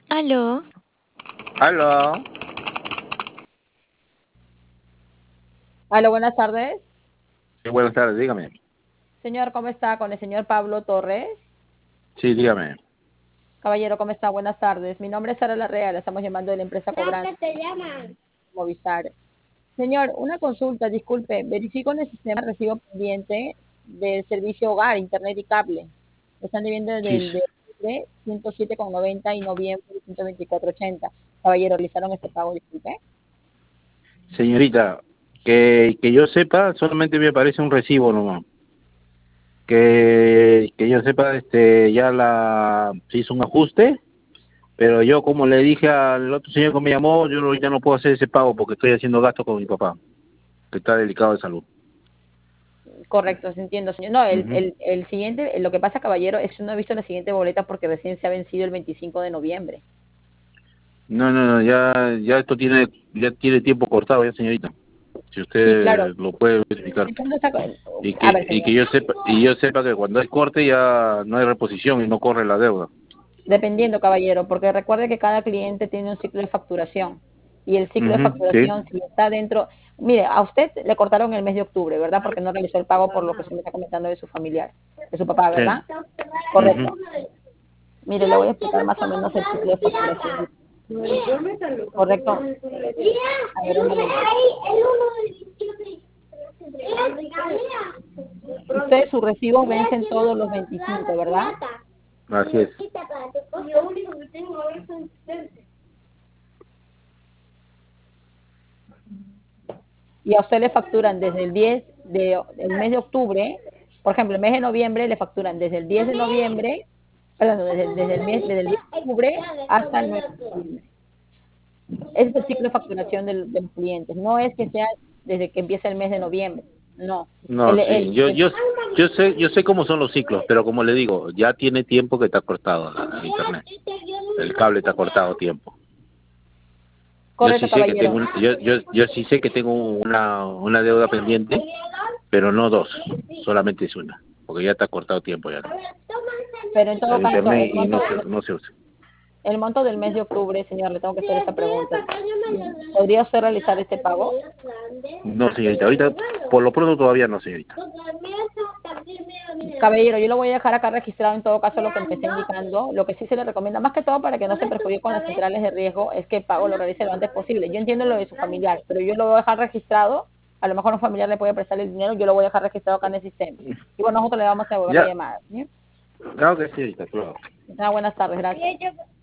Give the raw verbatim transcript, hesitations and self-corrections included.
Aló. Aló. Aló, buenas tardes. Sí, buenas tardes, dígame. Señor, ¿cómo está? Con el señor Pablo Torres. Sí, dígame. Caballero, ¿cómo está? Buenas tardes. Mi nombre es Sara Larrea, le estamos llamando de la empresa Cobranza ¿Qué te llaman? Movistar. Señor, una consulta, disculpe, verifico en el sistema recibo pendiente del servicio hogar, internet y cable. Están debiendo Sí, del de octubre ciento siete con noventa y noviembre ciento veinticuatro con ochenta. Caballero, ¿realizaron este pago? Disculpe. señorita, que, que yo sepa, solamente me aparece un recibo nomás. Que, que yo sepa, este, ya la se hizo un ajuste, pero yo como le dije al otro señor que me llamó, yo no- ya no puedo hacer ese pago porque estoy haciendo gasto con mi papá, que está delicado de salud. Correcto, sí entiendo, señor. No, el, Ujú. el, el siguiente, lo que pasa, caballero, es que no he visto la siguiente boleta porque recién se ha vencido el veinticinco de noviembre. No, no, no, ya, ya esto tiene, ya tiene tiempo cortado ya, señorita. Si Sí, claro. usted lo puede verificar. Entonces, esa- Y a que, ver, y señor, que yo sepa, y yo sepa que cuando hay corte ya no hay reposición y no corre la deuda. dependiendo, caballero, porque recuerde que cada cliente tiene un ciclo de facturación y el ciclo de Ujú, sí, facturación, si está dentro, mire, a usted le cortaron el mes de octubre, ¿verdad? Porque no realizó el pago por lo que usted me está comentando de su familiar, de su papá, sí. ¿verdad? Ujú. Correcto. Mire, le voy a explicar más o menos el ciclo de facturación. Yo me salgo. Correcto. A ver, un momento. Ustedes sus recibos vencen todos los veinticinco, ¿verdad? Así es. Lo único que tengo ahora son Y a usted le facturan desde el diez de, el mes de octubre, por ejemplo, el mes de noviembre le facturan desde el diez de noviembre, perdón, desde, desde el mes, desde el diez de octubre hasta el nueve de noviembre. Ese es el ciclo de facturación del- de los clientes. No es que sea desde que empieza el mes de noviembre. No. No, El, el, sí, yo, el- yo, yo sé, yo sé cómo son los ciclos, pero como le digo, ya tiene tiempo que está cortado la- el internet. El cable está cortado tiempo. Yo correcto, sí sé que tengo, caballero. un- yo, yo, yo sí sé que tengo una, una deuda pendiente, pero no dos, solamente es una, porque ya está cortado tiempo ya. Pero en todo El caso, internet el y no monto, se, no se usa. el monto del mes de octubre, señor, le tengo que hacer esta pregunta. ¿Podría usted realizar este pago? No, señorita, ahorita, por lo pronto todavía no, señorita. Caballero, yo lo voy a dejar acá registrado en todo caso lo que me está indicando. Lo que sí se le recomienda, más que todo para que no se perjudique con las centrales de riesgo, es que el pago lo realice lo antes posible. Yo entiendo lo de su familiar, pero yo lo voy a dejar registrado. A lo mejor un familiar le puede prestar el dinero, yo lo voy a dejar registrado acá en el sistema. Y bueno, nosotros le vamos a devolver la Ya, llamada. ¿Sí? claro que sí, señorita, claro. Ah, buenas tardes, gracias.